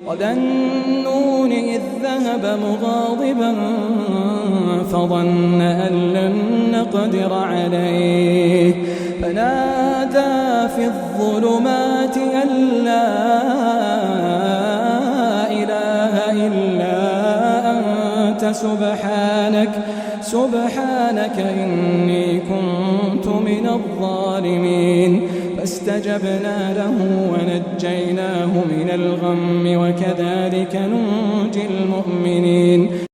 وذا النون إذ ذهب مغاضبا فظن أن لن نقدر عليه فنادى في الظلمات أن لا إله إلا أنت سبحانك إني كنت من الظالمين فاستجبنا له ونجيناه من الغم وكذلك ننجي المؤمنين